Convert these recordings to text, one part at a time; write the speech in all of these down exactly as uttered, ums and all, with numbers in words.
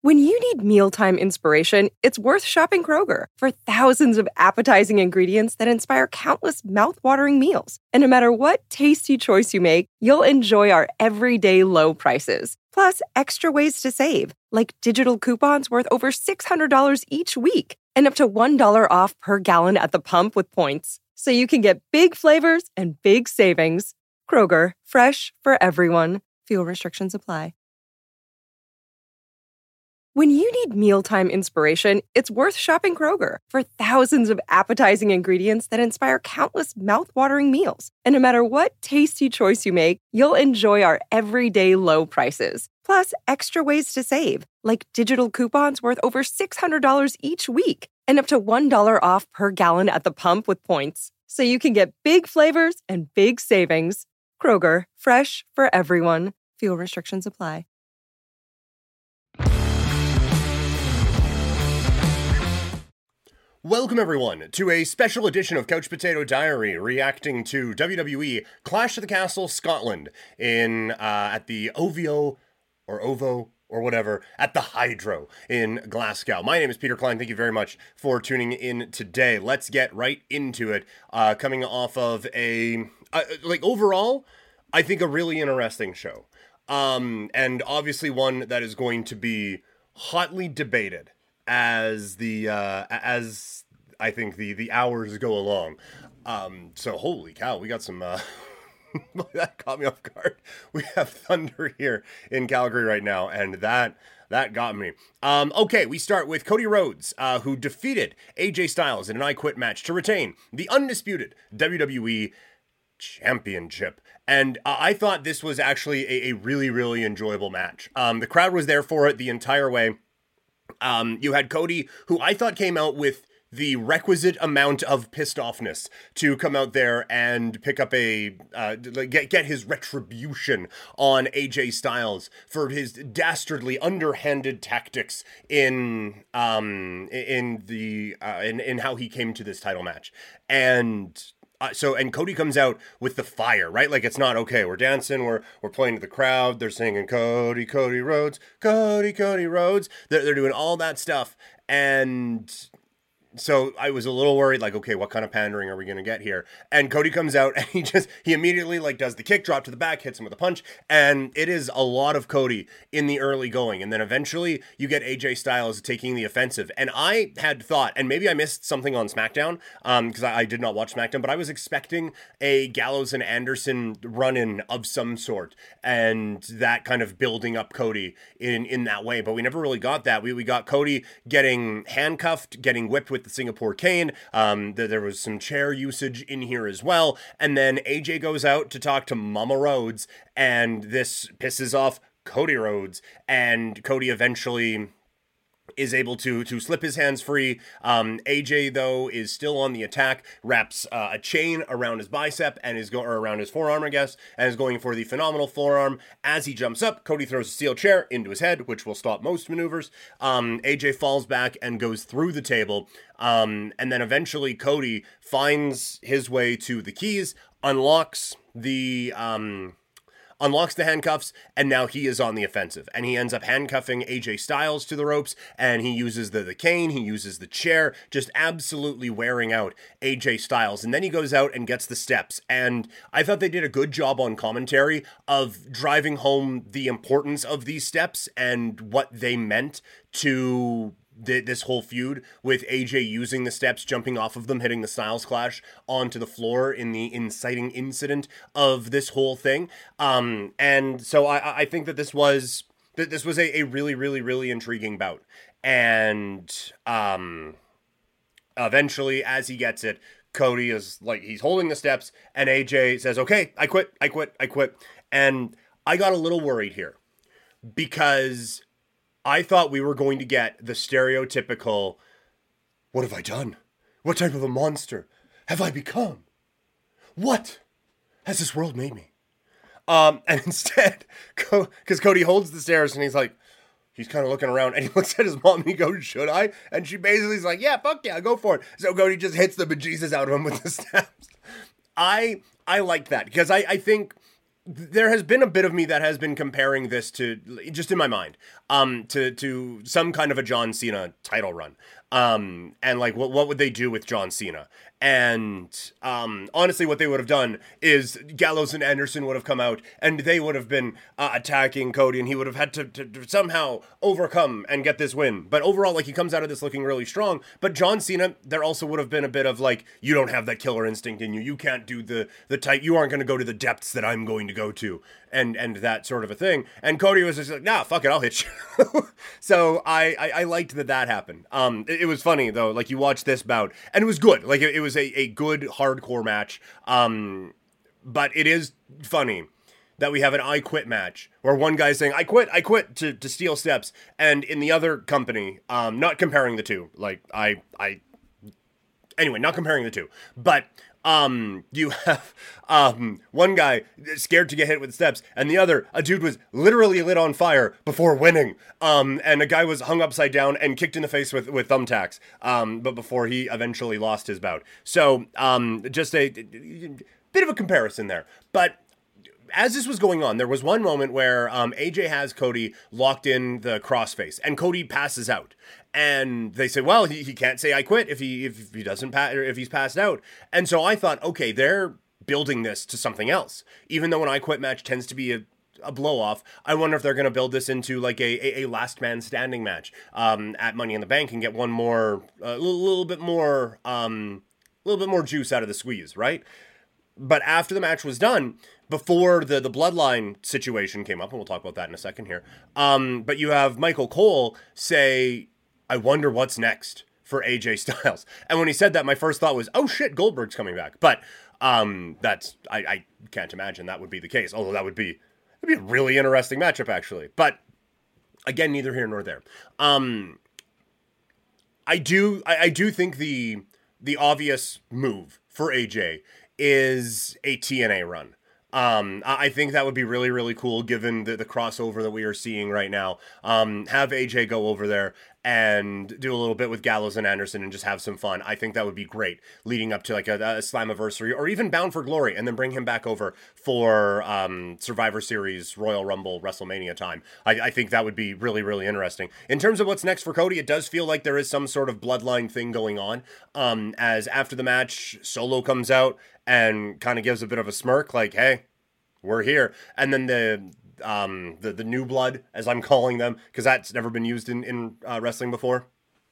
When you need mealtime inspiration, it's worth shopping Kroger for thousands of appetizing ingredients that inspire countless mouth-watering meals. And no matter what tasty choice you make, you'll enjoy our everyday low prices. Plus, extra ways to save, like digital coupons worth over six hundred dollars each week and up to one dollar off per gallon at the pump with points. So you can get big flavors and big savings. Kroger, fresh for everyone. Fuel restrictions apply. When you need mealtime inspiration, it's worth shopping Kroger for thousands of appetizing ingredients that inspire countless mouth-watering meals. And no matter what tasty choice you make, you'll enjoy our everyday low prices. Plus, extra ways to save, like digital coupons worth over six hundred dollars each week and up to one dollar off per gallon at the pump with points. So you can get big flavors and big savings. Kroger, fresh for everyone. Fuel restrictions apply. Welcome, everyone, to a special edition of Couch Potato Diary, reacting to W W E Clash of the Castle Scotland in uh, at the O V O or OVO or whatever at the Hydro in Glasgow. My name is Peter Klein. Thank you very much for tuning in today. Let's get right into it. Uh, coming off of a uh, like overall, I think a really interesting show, um, and obviously one that is going to be hotly debated as the uh as I think the the hours go along. Um so holy cow, we got some uh that caught me off guard. We have thunder here in Calgary right now, and that that got me. Um okay, we start with Cody Rhodes, uh who defeated A J Styles in an I Quit match to retain the undisputed W W E Championship. And uh, I thought this was actually a, a really really enjoyable match. Um the crowd was there for it the entire way. Um, you had Cody, who I thought came out with the requisite amount of pissed offness to come out there and pick up a, uh, get, get his retribution on A J Styles for his dastardly underhanded tactics in, um, in the, uh, in, in how he came to this title match. And Uh, so, and Cody comes out with the fire, right? Like, it's not, okay, we're dancing, we're we're playing to the crowd, they're singing Cody, Cody Rhodes, Cody, Cody Rhodes. They're, they're doing all that stuff, and so I was a little worried, like, okay, what kind of pandering are we going to get here? And Cody comes out, and he just, he immediately, like, does the kick drop to the back, hits him with a punch, and it is a lot of Cody in the early going, and then eventually you get A J Styles taking the offensive, and I had thought, and maybe I missed something on SmackDown, um, because I, I did not watch SmackDown, but I was expecting a Gallows and Anderson run-in of some sort, and that kind of building up Cody in, in that way, but we never really got that. We, we got Cody getting handcuffed, getting whipped with the Singapore cane. Um, th- there was some chair usage in here as well. And then A J goes out to talk to Mama Rhodes, and this pisses off Cody Rhodes, and Cody eventually is able to to slip his hands free. Um, A J, though, is still on the attack, wraps uh, a chain around his bicep and is going, or around his forearm, I guess, and is going for the phenomenal forearm. As he jumps up, Cody throws a steel chair into his head, which will stop most maneuvers. Um, A J falls back and goes through the table. Um, and then eventually Cody finds his way to the keys, unlocks the, um, unlocks the handcuffs, and now he is on the offensive. And he ends up handcuffing A J Styles to the ropes, and he uses the, the cane, he uses the chair, just absolutely wearing out A J Styles. And then he goes out and gets the steps. And I thought they did a good job on commentary of driving home the importance of these steps and what they meant to this whole feud, with A J using the steps, jumping off of them, hitting the Styles Clash onto the floor in the inciting incident of this whole thing. Um, and so I, I think that this was that this was a, a really, really, really intriguing bout. And um, eventually, as he gets it, Cody is like, he's holding the steps, and A J says, okay, I quit, I quit, I quit. And I got a little worried here, because I thought we were going to get the stereotypical, what have I done? What type of a monster have I become? What has this world made me? Um, and instead, because Cody holds the stairs and he's like, he's kind of looking around, and he looks at his mom and he goes, should I? And she basically is like, yeah, fuck yeah, go for it. So Cody just hits the bejesus out of him with the steps. I I like that, because I, I think there has been a bit of me that has been comparing this to, just in my mind, um, to to some kind of a John Cena title run. Um, and like, what what would they do with John Cena? And um, honestly, what they would have done is Gallows and Anderson would have come out and they would have been uh, attacking Cody, and he would have had to, to, to somehow overcome and get this win. But overall, like, he comes out of this looking really strong. But John Cena, there also would have been a bit of like, you don't have that killer instinct in you. You can't do the the type. You aren't going to go to the depths that I'm going to go to, and and that sort of a thing. And Cody was just like, nah, fuck it, I'll hit you. So I, I I liked that that happened. Um, it, it was funny though. Like, you watch this bout, and it was good. Like, it, it was a, a good hardcore match. Um, but it is funny that we have an I quit match where one guy's saying, I quit, I quit to, to steal steps. And in the other company, um, not comparing the two, like I, I, anyway, not comparing the two, but, um, you have, um, one guy scared to get hit with steps, and the other, a dude was literally lit on fire before winning. Um, and a guy was hung upside down and kicked in the face with, with thumbtacks. Um, but before he eventually lost his bout. So, um, just a, a bit of a comparison there, but as this was going on, there was one moment where um, A J has Cody locked in the crossface, and Cody passes out. And they say, well, he, he can't say I quit if he if he doesn't pa- or if he's passed out. And so I thought, okay, they're building this to something else. Even though an I quit match tends to be a a blow off, I wonder if they're going to build this into like a, a, a last man standing match um, at Money in the Bank and get one more, a uh, little, little bit more, um, a little bit more juice out of the squeeze, right? But after the match was done, before the, the bloodline situation came up, and we'll talk about that in a second here, um, but you have Michael Cole say, I wonder what's next for A J Styles. And when he said that, my first thought was, oh shit, Goldberg's coming back. But um, that's, I, I can't imagine that would be the case, although that would be, it'd be a really interesting matchup, actually. But again, neither here nor there. Um, I do, I, I do think the the obvious move for A J is a T N A run. Um, I think that would be really, really cool given the, the crossover that we are seeing right now. Um, have A J go over there and do a little bit with Gallows and Anderson and just have some fun. I think that would be great leading up to like a, a Slammiversary or even Bound for Glory, and then bring him back over for um, Survivor Series, Royal Rumble, WrestleMania time. I, I think that would be really, really interesting. In terms of what's next for Cody, it does feel like there is some sort of bloodline thing going on. Um, as after the match, Solo comes out and kind of gives a bit of a smirk, like, hey, we're here. And then the um the, the new blood, as I'm calling them, because that's never been used in, in uh, wrestling before.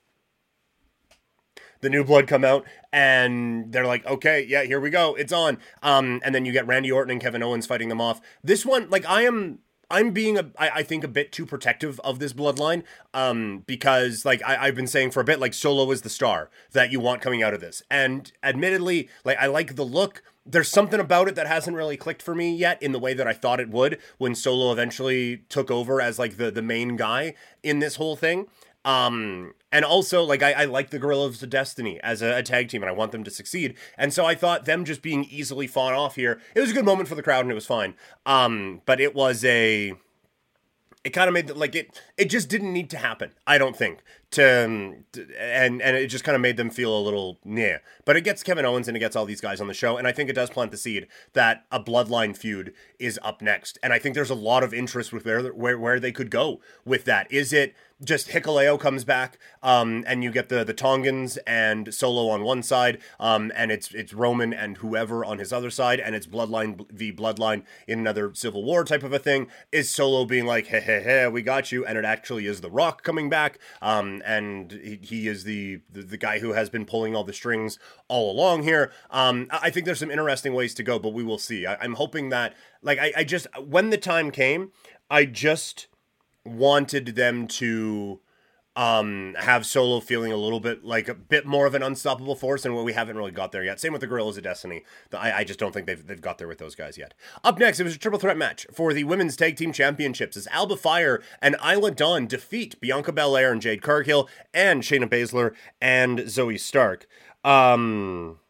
The new blood come out, and they're like, okay, yeah, here we go, it's on. Um, and then you get Randy Orton and Kevin Owens fighting them off. This one, like, I am... I'm being, a, I, I think, a bit too protective of this bloodline, um, because, like, I, I've been saying for a bit, like, Solo is the star that you want coming out of this. And admittedly, like, I like the look. There's something about it that hasn't really clicked for me yet in the way that I thought it would when Solo eventually took over as, like, the, the main guy in this whole thing. Um, and also, like, I, I like the Guerrillas of Destiny as a, a tag team, and I want them to succeed. And so I thought them just being easily fought off here, it was a good moment for the crowd, and it was fine. Um, but it was a... It kind of made, the, like, it it just didn't need to happen, I don't think. To, um, to and and it just kind of made them feel a little, nah. But it gets Kevin Owens and it gets all these guys on the show, and I think it does plant the seed that a bloodline feud is up next. And I think there's a lot of interest with where where, where they could go with that. Is it just Hikuleo comes back, um, and you get the the Tongans and Solo on one side, um, and it's it's Roman and whoever on his other side, and it's Bloodline v Bloodline in another Civil War type of a thing? Is Solo being like, hey, hey, hey, we got you, and it actually is The Rock coming back, um, and he, he is the, the the guy who has been pulling all the strings all along here. Um, I think there's some interesting ways to go, but we will see. I, I'm hoping that, like, I, I just, when the time came, I just wanted them to um have Solo feeling a little bit like a bit more of an unstoppable force, and we haven't really got there yet. Same with the Guerrillas of Destiny. I, I just don't think they've they've got there with those guys yet. Up next, it was a triple threat match for the Women's Tag Team Championships as Alba Fire and Isla Dawn defeat Bianca Belair and Jade Cargill and Shayna Baszler and Zoe Stark. Um,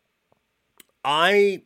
I...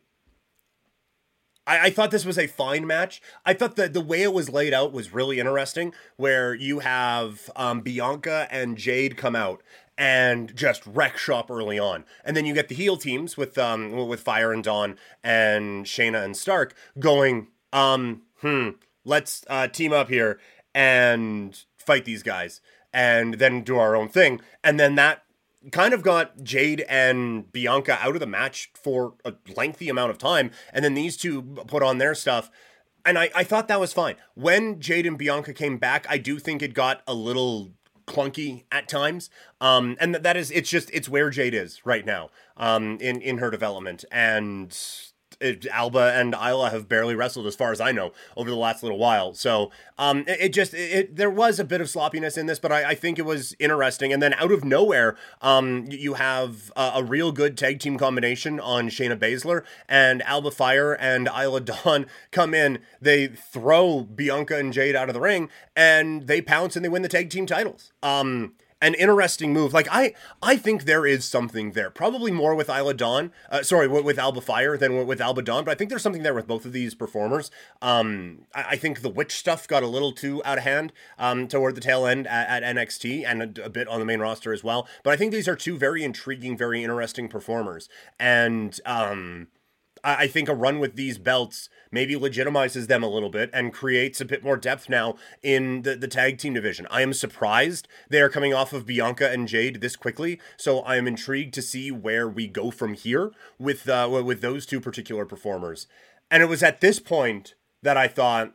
I, I thought this was a fine match. I thought that the way it was laid out was really interesting, where you have um, Bianca and Jade come out and just wreck shop early on. And then you get the heel teams with um with Fire and Dawn and Shayna and Stark going, um, hmm, let's uh, team up here and fight these guys and then do our own thing. And then that kind of got Jade and Bianca out of the match for a lengthy amount of time. And then these two put on their stuff. And I, I thought that was fine. When Jade and Bianca came back, I do think it got a little clunky at times. Um, and that is, it's just, it's where Jade is right now um, in, in her development. And it, Alba and Isla have barely wrestled, as far as I know, over the last little while. So um, it, it just, it, it, there was a bit of sloppiness in this, but I, I think it was interesting. And then out of nowhere, um, you have a, a real good tag team combination on Shayna Baszler, and Alba Fire and Isla Dawn come in. They throw Bianca and Jade out of the ring, and they pounce and they win the tag team titles. Um, An interesting move. Like, I I think there is something there. Probably more with Isla Dawn. Uh, sorry, with, with Alba Fire than with Alba Dawn. But I think there's something there with both of these performers. Um, I, I think the witch stuff got a little too out of hand um, toward the tail end at, at N X T and a, a bit on the main roster as well. But I think these are two very intriguing, very interesting performers. And um, I, I think a run with these belts maybe legitimizes them a little bit and creates a bit more depth now in the, the tag team division. I am surprised they are coming off of Bianca and Jade this quickly, so I am intrigued to see where we go from here with uh, with those two particular performers. And it was at this point that I thought,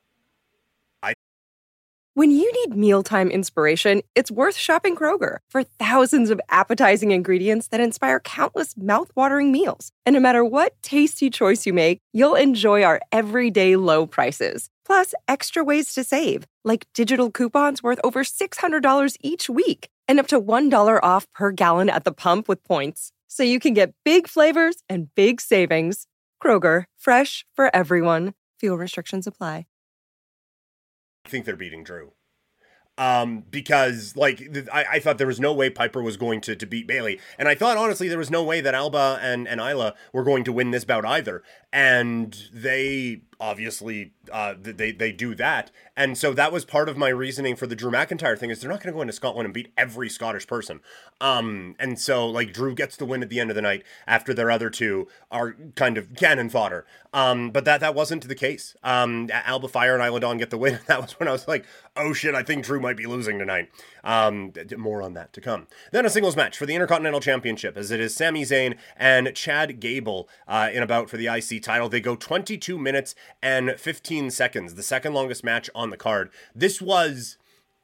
when you need mealtime inspiration, it's worth shopping Kroger for thousands of appetizing ingredients that inspire countless mouthwatering meals. And no matter what tasty choice you make, you'll enjoy our everyday low prices. Plus, extra ways to save, like digital coupons worth over six hundred dollars each week and up to one dollar off per gallon at the pump with points. So you can get big flavors and big savings. Kroger, fresh for everyone. Fuel restrictions apply. think they're beating Drew. Um, because like th- I, I thought there was no way Piper was going to, to beat Bayley, and I thought honestly there was no way that Alba and, and Isla were going to win this bout either, and they obviously uh, they they do that, and so that was part of my reasoning for the Drew McIntyre thing is they're not going to go into Scotland and beat every Scottish person, um, and so like Drew gets the win at the end of the night after their other two are kind of cannon fodder, um, but that that wasn't the case. Um, Alba Fire and Isla Dawn get the win. That was when I was like, oh shit, I think Drew might be losing tonight. Um, more on that to come. Then a singles match for the Intercontinental Championship, as it is Sami Zayn and Chad Gable uh, in a bout for the I C title. They go twenty-two minutes and fifteen seconds, the second longest match on the card. This was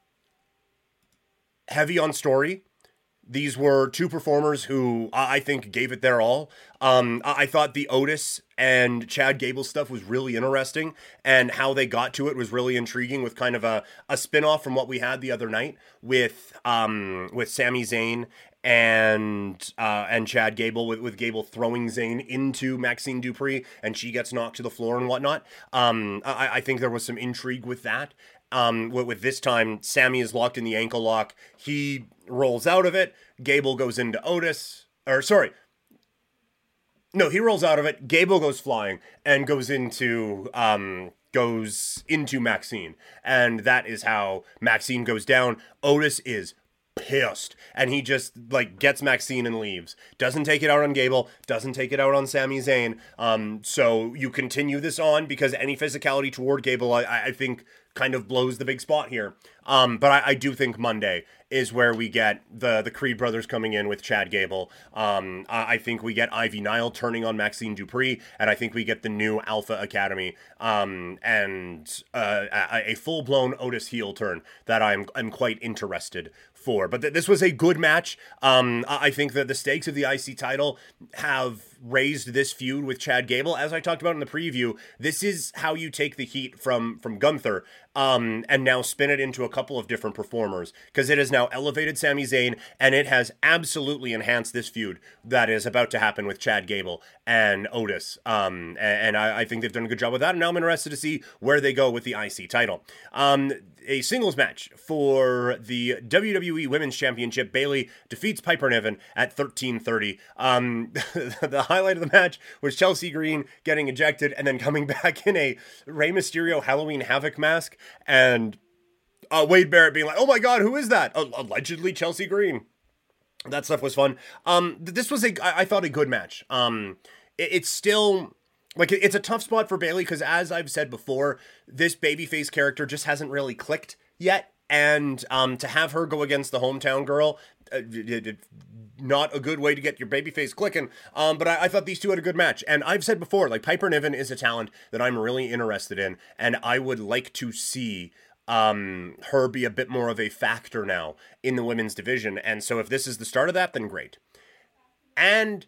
heavy on story. These were two performers who I think gave it their all. Um, I thought the Otis and Chad Gable stuff was really interesting, and how they got to it was really intriguing, with kind of a, a spin-off from what we had the other night with um, with Sami Zayn and uh, and Chad Gable, with, with Gable throwing Zayn into Maxine Dupree, and she gets knocked to the floor and whatnot. Um, I, I think there was some intrigue with that. Um, with, with this time, Sami is locked in the ankle lock. He rolls out of it. Gable goes into Otis. Or, sorry. No, he rolls out of it. Gable goes flying and goes into, um, goes into Maxine. And that is how Maxine goes down. Otis is pissed, and he just like gets Maxine and leaves. Doesn't take it out on Gable, doesn't take it out on Sami Zayn. Um, so you continue this on, because any physicality toward Gable, I, I think, kind of blows the big spot here. Um, but I, I do think Monday is where we get the the Creed brothers coming in with Chad Gable. Um, I, I think we get Ivy Nile turning on Maxine Dupree, and I think we get the new Alpha Academy um, and uh, a, a full blown Otis heel turn that I'm I'm quite interested for. But th- this was a good match. Um, I think that the stakes of the I C title have raised this feud with Chad Gable. As I talked about in the preview, this is how you take the heat from from Gunther um, and now spin it into a couple of different performers, because it has now elevated Sami Zayn, and it has absolutely enhanced this feud that is about to happen with Chad Gable and Otis. Um, and and I, I think they've done a good job with that, and now I'm interested to see where they go with the I C title. Um, a singles match for the W W E Women's Championship. Bayley defeats Piper Niven at thirteen thirty. Um, the highlight of the match was Chelsea Green getting ejected and then coming back in a Rey Mysterio Halloween Havoc mask, and uh, Wade Barrett being like, oh my god, who is that? Uh, allegedly Chelsea Green. That stuff was fun. Um, this was, a, I, I thought, a good match. Um, it, it's still... Like, it's a tough spot for Bayley, because as I've said before, this babyface character just hasn't really clicked yet And um, to have her go against the hometown girl, uh, it, it, not a good way to get your babyface clicking. Um, but I, I thought these two had a good match. And I've said before, like, Piper Niven is a talent that I'm really interested in, and I would like to see um, her be a bit more of a factor now in the women's division. And so if this is the start of that, then great. And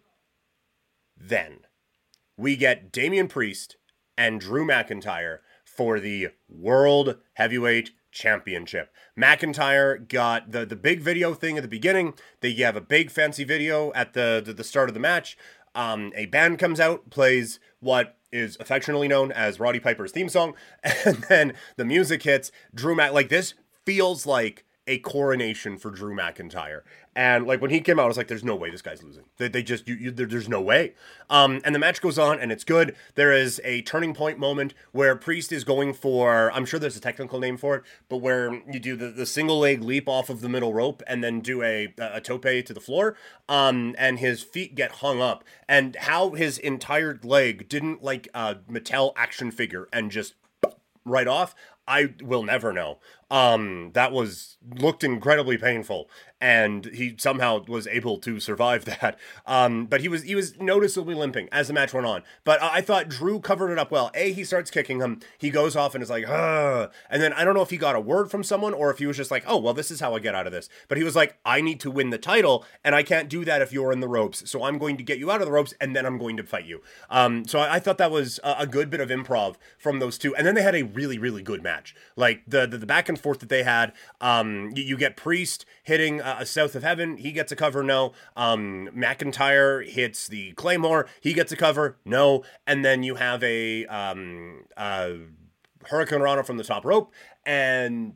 then we get Damian Priest and Drew McIntyre for the World Heavyweight Championship. McIntyre got the, the big video thing at the beginning. They have a big fancy video at the, the, the start of the match. Um, a band comes out, plays what is affectionately known as Roddy Piper's theme song, and then the music hits. Drew Mac, like, this feels like a coronation for Drew McIntyre. And like when he came out, I was like, there's no way this guy's losing. They, they just, you, you, there, there's no way. Um, and the match goes on and it's good. There is a turning point moment where Priest is going for, I'm sure there's a technical name for it, but where you do the, the single leg leap off of the middle rope and then do a, a tope to the floor. Um, and his feet get hung up, and how his entire leg didn't like a Mattel action figure and just right off, I will never know. Um, that was, looked incredibly painful, and he somehow was able to survive that. Um, but he was, he was noticeably limping as the match went on. But I, I thought Drew covered it up well. A, he starts kicking him, he goes off and is like, ah, and then I don't know if he got a word from someone or if he was just like, oh, well, this is how I get out of this. But he was like, I need to win the title, and I can't do that if you're in the ropes. So I'm going to get you out of the ropes, and then I'm going to fight you. Um, so I, I thought that was a, a good bit of improv from those two. And then they had a really, really good match. Like the, the, the back and forth that they had, um, you, you get Priest hitting uh, a South of Heaven, he gets a cover, no. Um, McIntyre hits the Claymore, he gets a cover, no. And then you have a um, uh, Hurricane Rana from the top rope, and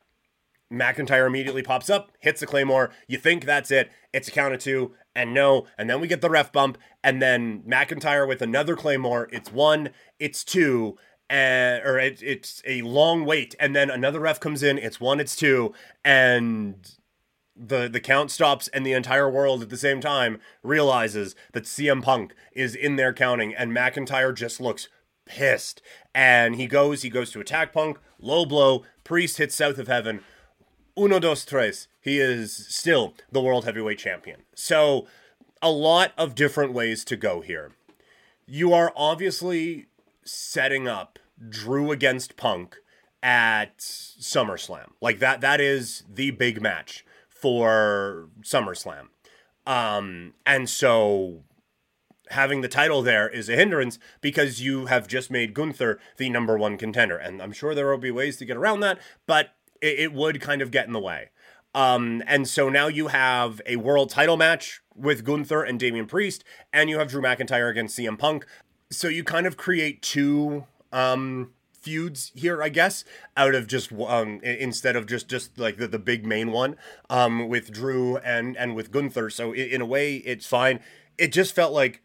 McIntyre immediately pops up, hits the Claymore. You think that's it. It's a count of two, and no. And then we get the ref bump, and then McIntyre with another Claymore. It's one, it's two, and or it, it's a long wait, and then another ref comes in. It's one, it's two, and the the count stops, and the entire world at the same time realizes that C M Punk is in there counting, and McIntyre just looks pissed. And he goes, he goes to attack Punk, low blow, Priest hits South of Heaven. Uno, dos, tres. He is still the World Heavyweight Champion. So, a lot of different ways to go here. You are obviously setting up Drew against Punk at SummerSlam. Like, that that is the big match for SummerSlam. Um, and so having the title there is a hindrance because you have just made Gunther the number one contender. And I'm sure there will be ways to get around that, but it, it would kind of get in the way. Um, and so now you have a world title match with Gunther and Damian Priest, and you have Drew McIntyre against C M Punk. So you kind of create two um, feuds here, I guess, out of just um, instead of just just like the, the big main one um, with Drew and and with Gunther. So in, in a way, it's fine. It just felt like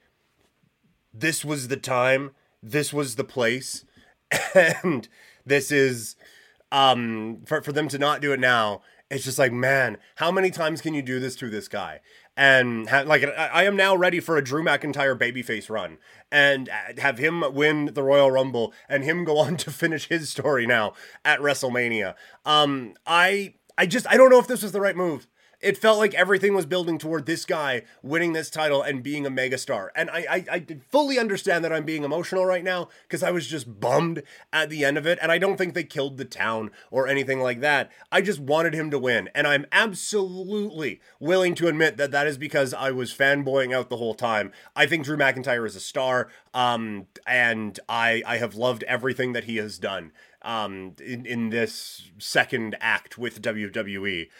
this was the time, this was the place, and this is um, for for them to not do it now. It's just like, man, how many times can you do this to this guy? And ha- like, I, I am now ready for a Drew McIntyre babyface run, and have him win the Royal Rumble, and him go on to finish his story now at WrestleMania. Um, I, I just, I don't know if this was the right move. It felt like everything was building toward this guy winning this title and being a megastar. And I, I, I fully understand that I'm being emotional right now because I was just bummed at the end of it. And I don't think they killed the town or anything like that. I just wanted him to win. And I'm absolutely willing to admit that that is because I was fanboying out the whole time. I think Drew McIntyre is a star. Um, and I, I have loved everything that he has done um, in, in this second act with W W E.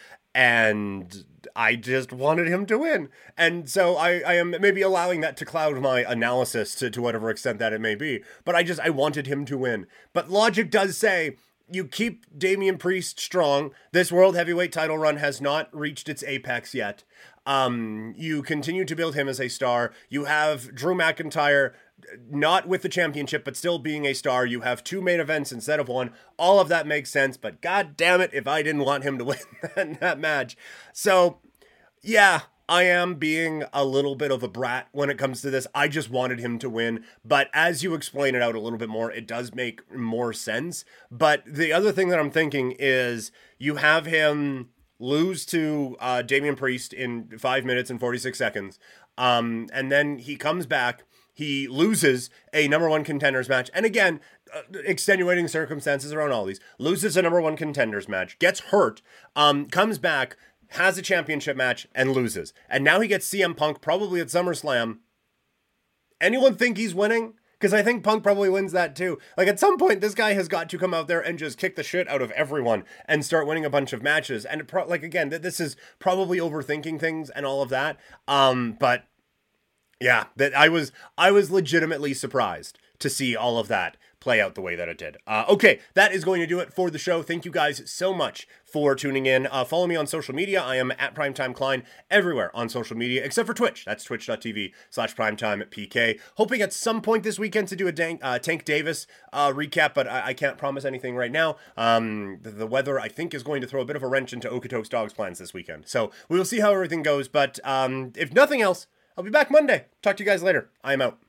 And I just wanted him to win. And so I, I am maybe allowing that to cloud my analysis to, to whatever extent that it may be. But I just, I wanted him to win. But logic does say, you keep Damian Priest strong. This World Heavyweight title run has not reached its apex yet. Um, you continue to build him as a star. You have Drew McIntyre not with the championship, but still being a star. You have two main events instead of one. All of that makes sense, but god damn it if I didn't want him to win that, that match. So, yeah, I am being a little bit of a brat when it comes to this. I just wanted him to win. But as you explain it out a little bit more, it does make more sense. But the other thing that I'm thinking is you have him lose to uh, Damian Priest in five minutes and forty-six seconds. Um, and then he comes back. He loses a number one contenders match. And again, uh, extenuating circumstances around all these. Loses a number one contenders match. Gets hurt. Um, comes back. Has a championship match and loses. And now he gets C M Punk probably at SummerSlam. Anyone think he's winning? Because I think Punk probably wins that too. Like at some point, this guy has got to come out there and just kick the shit out of everyone and start winning a bunch of matches. And it pro- like again, th- this is probably overthinking things and all of that. Um, but yeah, that I was I was legitimately surprised to see all of that play out the way that it did. Uh, okay, that is going to do it for the show. Thank you guys so much for tuning in. Uh, follow me on social media. I am at Primetime Klein everywhere on social media, except for Twitch. That's twitch.tv slash primetimepk. Hoping at some point this weekend to do a Dank, uh, Tank Davis uh, recap, but I, I can't promise anything right now. Um, the, the weather, I think, is going to throw a bit of a wrench into Okotoks Dogs plans this weekend. So we will see how everything goes, but um, if nothing else, I'll be back Monday. Talk to you guys later. I am out.